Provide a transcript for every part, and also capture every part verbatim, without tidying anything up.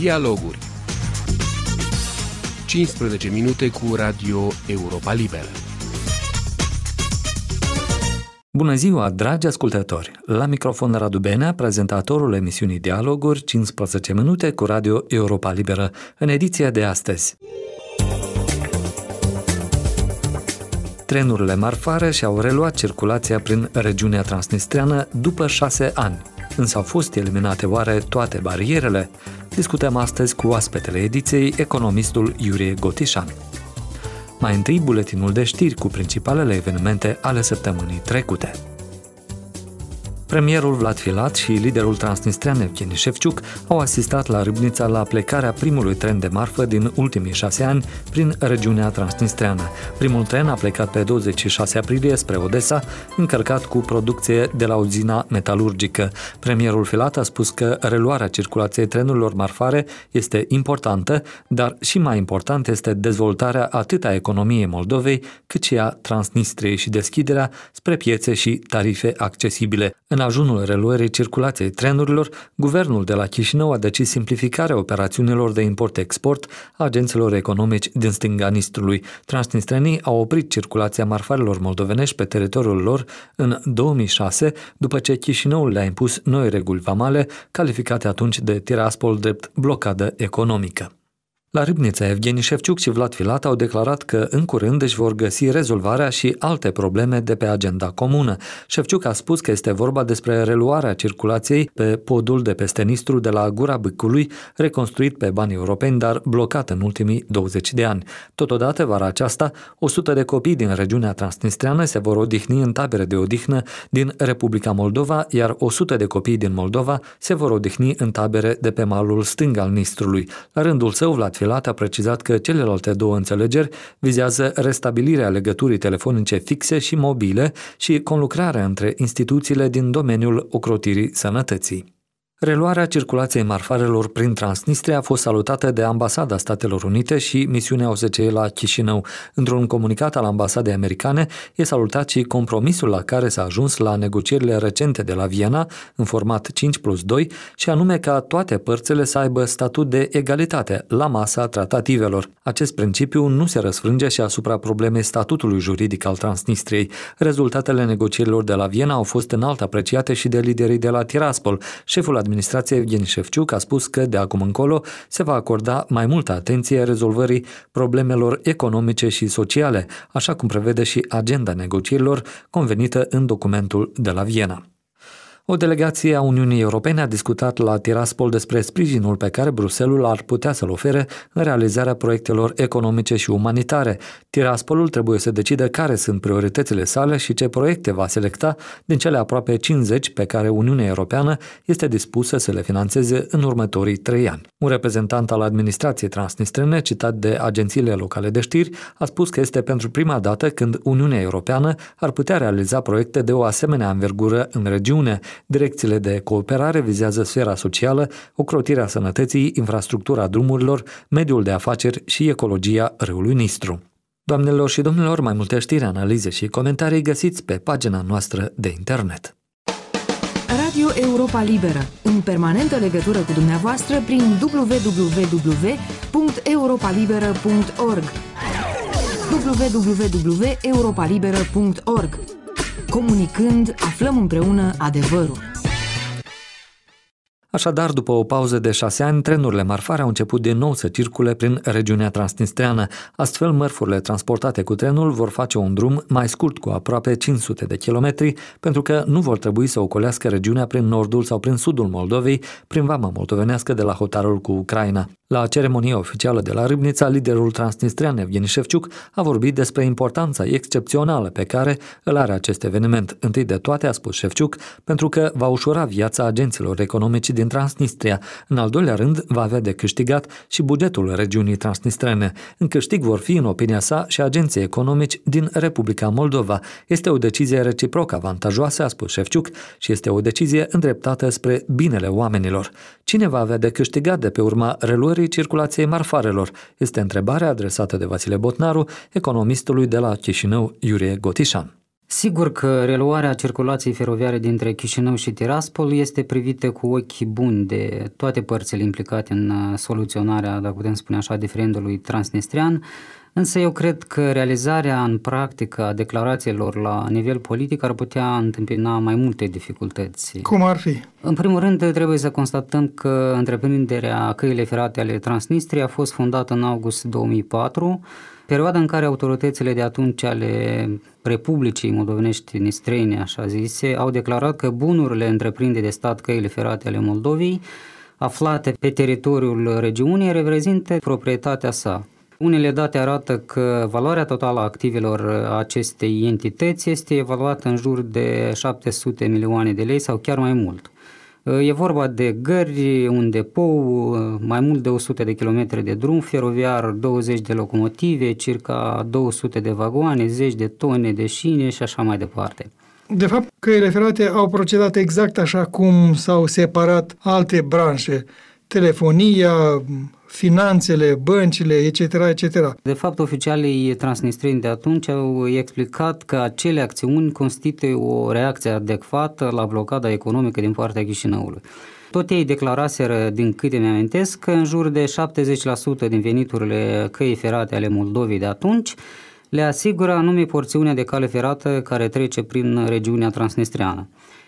Dialoguri. cincisprezece minute cu Radio Europa Liberă. Bună ziua, dragi ascultători! La microfon Radu Benea, prezentatorul emisiunii Dialoguri, cincisprezece minute cu Radio Europa Liberă, în ediția de astăzi. Trenurile marfare și-au reluat circulația prin regiunea transnistreană după șase ani. Însă au fost eliminate oare toate barierele? Discutăm astăzi cu oaspetele ediției, economistul Iurie Gotișan. Mai întâi, buletinul de știri cu principalele evenimente ale săptămânii trecute. Premierul Vlad Filat și liderul transnistrean Evgeni Șefciuc au asistat la Râbnița la plecarea primului tren de marfă din ultimii șase ani prin regiunea transnistreană. Primul tren a plecat pe douăzeci și șase aprilie spre Odessa, încărcat cu producție de la uzina metalurgică. Premierul Filat a spus că reluarea circulației trenurilor marfare este importantă, dar și mai important este dezvoltarea atât a economiei Moldovei, cât și a Transnistriei și deschiderea spre piețe și tarife accesibile. În ajunul reluării circulației trenurilor, guvernul de la Chișinău a decis simplificarea operațiunilor de import-export a agenților economici din stânga Nistrului. Transnistrenii au oprit circulația marfarilor moldovenești pe teritoriul lor în două mii șase, după ce Chișinăul le-a impus noi reguli vamale, calificate atunci de Tiraspol drept blocadă economică. La Râbnița, Evgeni Șefciuc și Vlad Filat au declarat că în curând își vor găsi rezolvarea și alte probleme de pe agenda comună. Șefciuc a spus că este vorba despre reluarea circulației pe podul de peste Nistru de la Gura Bâcului, reconstruit pe bani europeni, dar blocat în ultimii douăzeci de ani. Totodată, vara aceasta, o sută de copii din regiunea transnistreană se vor odihni în tabere de odihnă din Republica Moldova, iar o sută de copii din Moldova se vor odihni în tabere de pe malul stâng al Nistrului. La rândul său, Vlad Filat a precizat că celelalte două înțelegeri vizează restabilirea legăturii telefonice fixe și mobile și conlucrarea între instituțiile din domeniul ocrotirii sănătății. Reluarea circulației marfarelor prin Transnistria a fost salutată de Ambasada Statelor Unite și misiunea O S C E la Chișinău. Într-un comunicat al ambasadei americane e salutat și compromisul la care s-a ajuns la negocierile recente de la Viena, în format cinci plus doi, și anume ca toate părțile să aibă statut de egalitate la masa tratativelor. Acest principiu nu se răsfrânge și asupra problemei statutului juridic al Transnistriei. Rezultatele negocierilor de la Viena au fost înalt apreciate și de liderii de la Tiraspol. Șeful administrației Evgeni Șefciuc a spus că de acum încolo se va acorda mai multă atenție rezolvării problemelor economice și sociale, așa cum prevede și agenda negocierilor convenită în documentul de la Viena. O delegație a Uniunii Europene a discutat la Tiraspol despre sprijinul pe care Bruxelles ar putea să-l ofere în realizarea proiectelor economice și umanitare. Tiraspolul trebuie să decidă care sunt prioritățile sale și ce proiecte va selecta din cele aproape cincizeci pe care Uniunea Europeană este dispusă să le finanțeze în următorii trei ani. Un reprezentant al administrației transnistrene, citat de agențiile locale de știri, a spus că este pentru prima dată când Uniunea Europeană ar putea realiza proiecte de o asemenea învergură în regiune. Direcțiile de cooperare vizează sfera socială, ocrotirea sănătății, infrastructura drumurilor, mediul de afaceri și ecologia râului Nistru. Doamnelor și domnilor, mai multe știri, analize și comentarii găsiți pe pagina noastră de internet. Radio Europa Liberă, în permanentă legătură cu dumneavoastră prin w w w punct europa liberă punct org w w w punct europa liberă punct org. Comunicând, aflăm împreună adevărul. Așadar, după o pauză de șase ani, trenurile marfare au început din nou să circule prin regiunea transnistreană. Astfel, mărfurile transportate cu trenul vor face un drum mai scurt, cu aproape cinci sute de kilometri, pentru că nu vor trebui să ocolească regiunea prin nordul sau prin sudul Moldovei, prin vama moldovenească de la hotarul cu Ucraina. La ceremonia oficială de la Râbnița, liderul transnistrean Evgeni Șefciuc a vorbit despre importanța excepțională pe care îl are acest eveniment. Întâi de toate, a spus Șefciuc, pentru că va ușura viața agenților economici din Transnistria. În al doilea rând, va avea de câștigat și bugetul regiunii transnistrene. În câștig vor fi, în opinia sa, și agenții economici din Republica Moldova. Este o decizie reciproc avantajoasă, a spus Șefciuc, și este o decizie îndreptată spre binele oamenilor. Cine va avea de câștigat de pe urma reluării circulației marfarelor? Este întrebarea adresată de Vasile Botnaru, economistului de la Chișinău, Iurie Gotișan. Sigur că reluarea circulației feroviare dintre Chișinău și Tiraspol este privită cu ochi buni de toate părțile implicate în soluționarea, dacă putem spune așa, diferendului transnistrian, însă eu cred că realizarea în practică a declarațiilor la nivel politic ar putea întâmpina mai multe dificultăți. Cum ar fi? În primul rând, trebuie să constatăm că întreprinderea Căile Ferate ale Transnistriei a fost fondată în august două mii patru, perioada în care autoritățile de atunci ale Republicii Moldovenești Nistrene, așa zise, au declarat că bunurile întreprinde de stat Căile Ferate ale Moldovei, aflate pe teritoriul regiunii, reprezintă proprietatea sa. Unele date arată că valoarea totală a activelor acestei entități este evaluată în jur de șapte sute milioane de lei sau chiar mai mult. E vorba de gări, un depou, mai mult de o sută de kilometri de drum feroviar, douăzeci de locomotive, circa două sute de vagoane, zeci de tone de șine și așa mai departe. De fapt, Căile Ferate au procedat exact așa cum s-au separat alte branșe, telefonia, finanțele, băncile, et cetera, et cetera. De fapt, oficialii transnistreni de atunci au explicat că acele acțiuni constituie o reacție adecvată la blocada economică din partea Chișinăului. Tot ei declaraseră, din câte mi-amintesc, că în jur de șaptezeci la sută din veniturile Căii Ferate ale Moldovei de atunci le asigură anume porțiunea de cale ferată care trece prin regiunea transnistreană.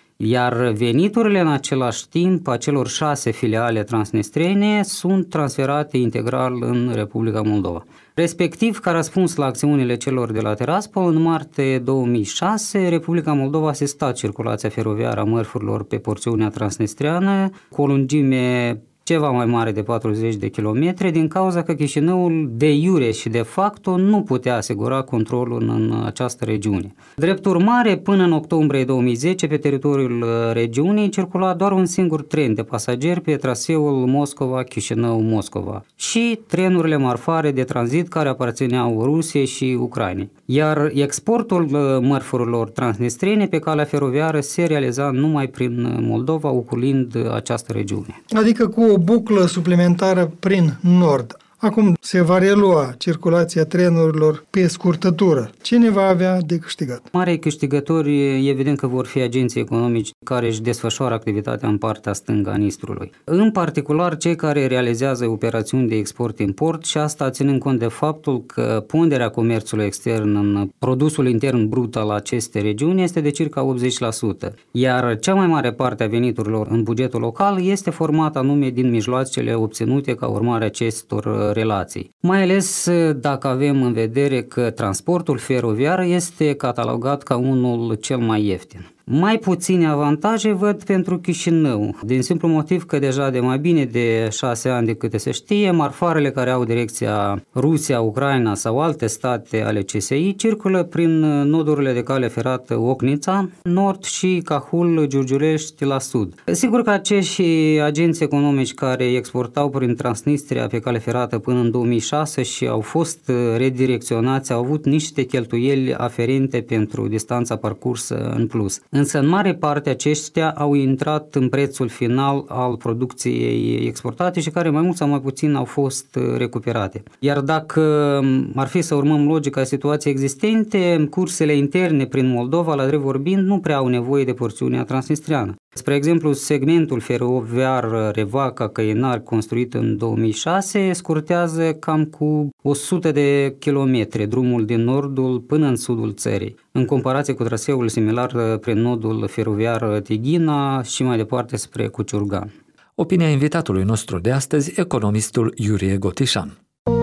Iar veniturile în același timp a celor șase filiale transnistrene sunt transferate integral în Republica Moldova. Respectiv, ca răspuns la acțiunile celor de la Tiraspol, în martie două mii șase, Republica Moldova a asistat circulația feroviară a mărfurilor pe porțiunea transnistreană cu o lungime ceva mai mare de patruzeci de kilometri, din cauza că Chișinăul de iure și de facto nu putea asigura controlul în această regiune. Drept urmare, până în octombrie două mii zece, pe teritoriul regiunii circula doar un singur tren de pasageri pe traseul Moscova-Chișinău-Moscova și trenurile marfare de tranzit care aparțineau Rusiei și Ucrainei. Iar exportul mărfurilor transnistrene pe calea feroviară se realiza numai prin Moldova, oculind această regiune. Adică cu o buclă suplimentară prin nord. Acum se va relua circulația trenurilor pe scurtătură. Cine va avea de câștigat? Marii câștigători, evident că vor fi agenții economici care își desfășoară activitatea în partea stângă a Nistrului. În particular, cei care realizează operațiuni de export-import și asta ținând cont de faptul că ponderea comerțului extern în produsul intern brut al acestei regiuni este de circa optzeci la sută, iar cea mai mare parte a veniturilor în bugetul local este formată anume din mijloacele obținute ca urmare a acestor relații. Mai ales dacă avem în vedere că transportul feroviar este catalogat ca unul cel mai ieftin. Mai puține avantaje văd pentru Chișinău, din simplu motiv că deja de mai bine de șase ani de câte se știe, marfarele care au direcția Rusia, Ucraina sau alte state ale C S I circulă prin nodurile de cale ferată Ocnița, nord și Cahul, Giurgiulești la sud. Sigur că acești agenți economici care exportau prin Transnistria pe cale ferată până în două mii șase și au fost redirecționați au avut niște cheltuieli aferente pentru distanța parcursă în plus. Însă, în mare parte, aceștia au intrat în prețul final al producției exportate și care mai mult sau mai puțin au fost recuperate. Iar dacă ar fi să urmăm logica situației existente, cursele interne prin Moldova, la drept vorbind, nu prea au nevoie de porțiunea transnistriană. Spre exemplu, segmentul feroviar Revaca-Căinari, construit în două mii șase, scurtează cam cu o sută de kilometri drumul din nordul până în sudul țării, în comparație cu traseul similar prin nodul feroviar Tighina și mai departe spre Cuciurgan. Opinia invitatului nostru de astăzi, economistul Iurie Gotișan.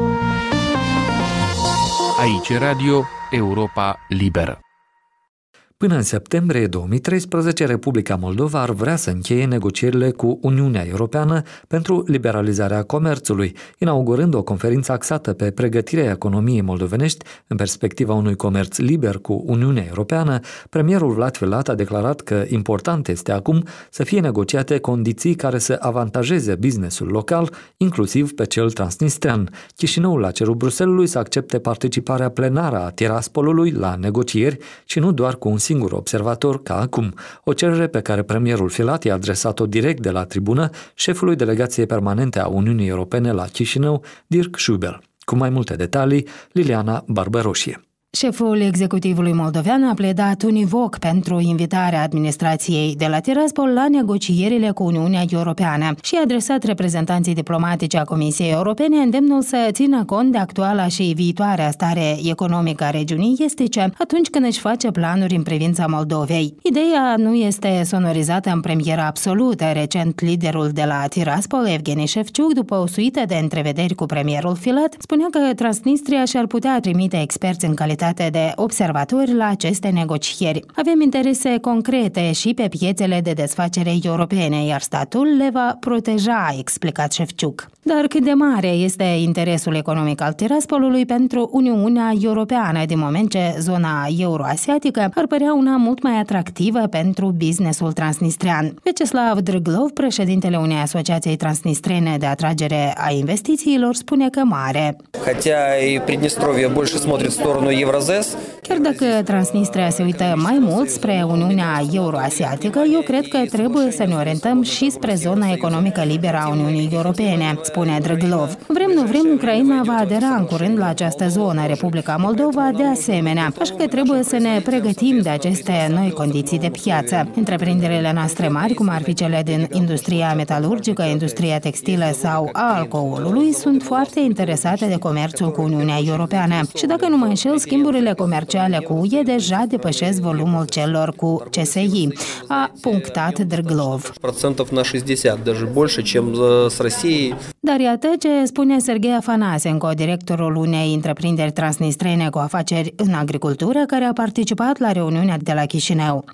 Aici Radio Europa Liberă. Până în septembrie două mii treisprezece, Republica Moldova ar vrea să încheie negocierile cu Uniunea Europeană pentru liberalizarea comerțului, inaugurând o conferință axată pe pregătirea economiei moldovenești în perspectiva unui comerț liber cu Uniunea Europeană. Premierul Vlad Filat a declarat că important este acum să fie negociate condiții care să avantajeze businessul local, inclusiv pe cel transnistrean. Chișinăul a cerut Bruxellesului să accepte participarea plenară a Tiraspolului la negocieri și nu doar cu un singur observator ca acum, o cerere pe care premierul Filat i-a adresat-o direct de la tribună șefului delegației permanente a Uniunii Europene la Chișinău, Dirk Schubel. Cu mai multe detalii, Liliana Barbăroșie. Șeful executivului moldovean a pledat univoc pentru invitarea administrației de la Tiraspol la negocierile cu Uniunea Europeană și a adresat reprezentanții diplomatici a Comisiei Europene îndemnul să țină cont de actuala și viitoarea stare economică a regiunii estice atunci când își face planuri în privința Moldovei. Ideea nu este sonorizată în premieră absolută. Recent, liderul de la Tiraspol, Evgeni Șefciuc, după o suită de întrevederi cu premierul Filat, spunea că Transnistria și-ar putea trimite experți în calitate de observatori la aceste negocieri. Avem interese concrete și pe piețele de desfacere europene, iar statul le va proteja, a explicat Șefciuc. Dar cât de mare este interesul economic al Tiraspolului pentru Uniunea Europeană, din moment ce zona euroasiatică ar părea una mult mai atractivă pentru businessul transnistrian. Vyacheslav Drâglov, președintele unei asociații transnistrene de atragere a investițiilor, spune că mare. Chiar dacă Transnistria se uită mai mult spre Uniunea Euroasiatică, eu cred că trebuie să ne orientăm și spre zona economică liberă a Uniunii Europene, spune Drâglov. Vrem, nu vrem, Ucraina va adera în curând la această zonă, Republica Moldova de asemenea, așa că trebuie să ne pregătim de aceste noi condiții de piață. Întreprinderile noastre mari, cum ar fi cele din industria metalurgică, industria textilă sau a alcoolului, sunt foarte interesate de comerțul cu Uniunea Europeană și dacă nu mă înșel, schimburile comerciale cu U E deja depășesc volumul celor cu C S I, a punctat Drâglov. Dar iată ce spune Serghei Afanasenko, directorul unei întreprinderi transnistrene cu afaceri în agricultură, care a participat la reuniunea de la Chișinău.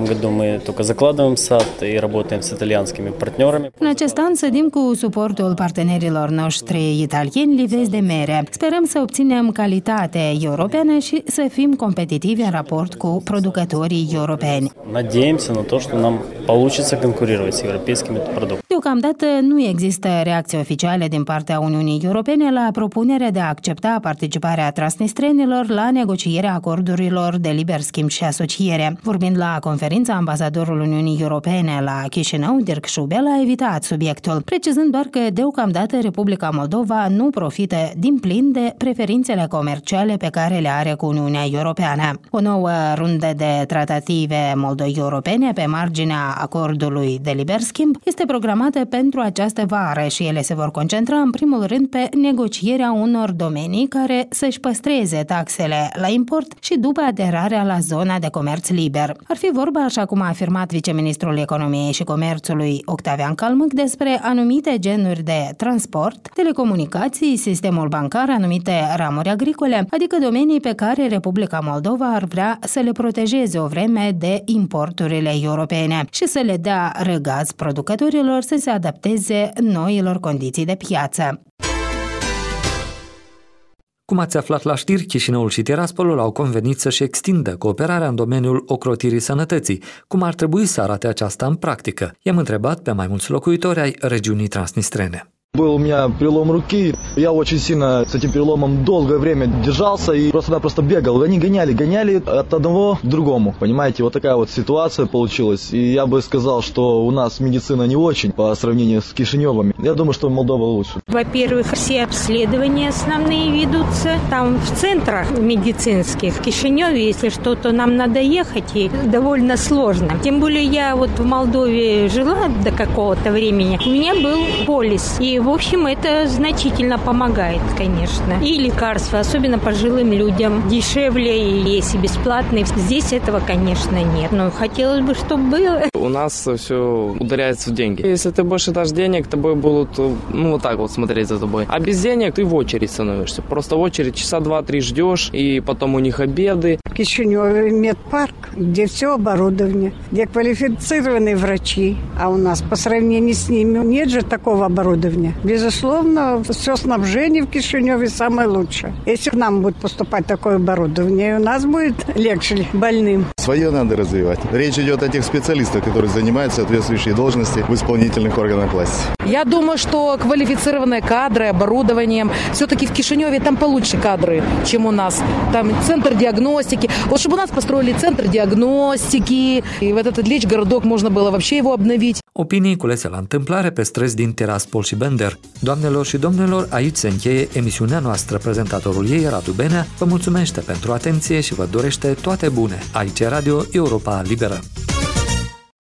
În acest an sădim cu suportul partenerilor noștri italieni livezi de mere. Sperăm să obținem calitate europeană și să fim competitivi în raport cu producătorii europeni. Deocamdată nu există reacție oficiale din partea Uniunii Europene la propunerea de a accepta participarea transnistrenilor la negocierea acordurilor de liber schimb și asociere. Vorbind la conferința, ambasadorul Uniunii Europene la Chișinău, Dirk Schubel, a evitat subiectul, precizând doar că deocamdată Republica Moldova nu profită din plin de preferințele comerciale pe care le are cu Uniunea Europeană. O nouă rundă de tratative moldo-europene pe marginea acordului de liber schimb este programată pentru această vară și ele se vor concentra în primul rând pe negocierea unor domenii care să-și păstreze taxele la import și după aderarea la zona de comerț liber. Ar fi vorba, așa cum a afirmat viceministrul Economiei și Comerțului Octavian Calmâc, despre anumite genuri de transport, telecomunicații, sistemul bancar, anumite ramuri agricole, adică domenii pe care Republica Moldova ar vrea să le protejeze o vreme de importurile europene și să le dea răgaz producătorilor să se adapteze noilor condiții de piață. Cum ați aflat la știri, Chișinăul și Tiraspolul au convenit să-și extindă cooperarea în domeniul ocrotirii sănătății. Cum ar trebui să arate aceasta în practică? I-am întrebat pe mai mulți locuitori ai regiunii transnistrene. Был у меня перелом руки, я очень сильно с этим переломом долгое время держался и просто-напросто бегал. Они гоняли, гоняли от одного к другому, понимаете, вот такая вот ситуация получилась. И я бы сказал, что у нас медицина не очень по сравнению с Кишиневым. Я думаю, что Молдова лучше. Во-первых, все обследования основные ведутся там в центрах медицинских. В Кишиневе, если что-то нам надо ехать, и довольно сложно. Тем более я вот в Молдове жила до какого-то времени. У меня был полис, и в общем, это значительно помогает, конечно. И лекарства, особенно пожилым людям, дешевле и если бесплатные. Здесь этого, конечно, нет. Но хотелось бы, чтобы было. У нас все ударяется в деньги. Если ты больше дашь денег, тобой будут, ну, вот так вот смотреть за тобой. А без денег ты в очередь становишься. Просто в очередь часа два-три ждешь, и потом у них обеды. В Кишиневе медпарк, где все оборудование, где квалифицированные врачи. А у нас по сравнению с ними нет же такого оборудования. Безусловно, все снабжение в Кишиневе самое лучшее. Если к нам будет поступать такое оборудование, у нас будет легче больным. Свое надо развивать. Речь идет о тех специалистах, которые занимают соответствующие должности в исполнительных органах власти. Я думаю, что квалифицированные кадры, оборудованием, все-таки в Кишиневе там получше кадры, чем у нас. Там центр диагностики. Вот чтобы у нас построили центр диагностики, и в этот Ильич городок можно было вообще его обновить. Opinii culese la întâmplare pe străzi din Tiraspol și Bender. Doamnelor și domnilor, aici se încheie emisiunea noastră. Prezentatorul ei, Radu Benea, vă mulțumește pentru atenție și vă dorește toate bune. Aici Radio Europa Liberă.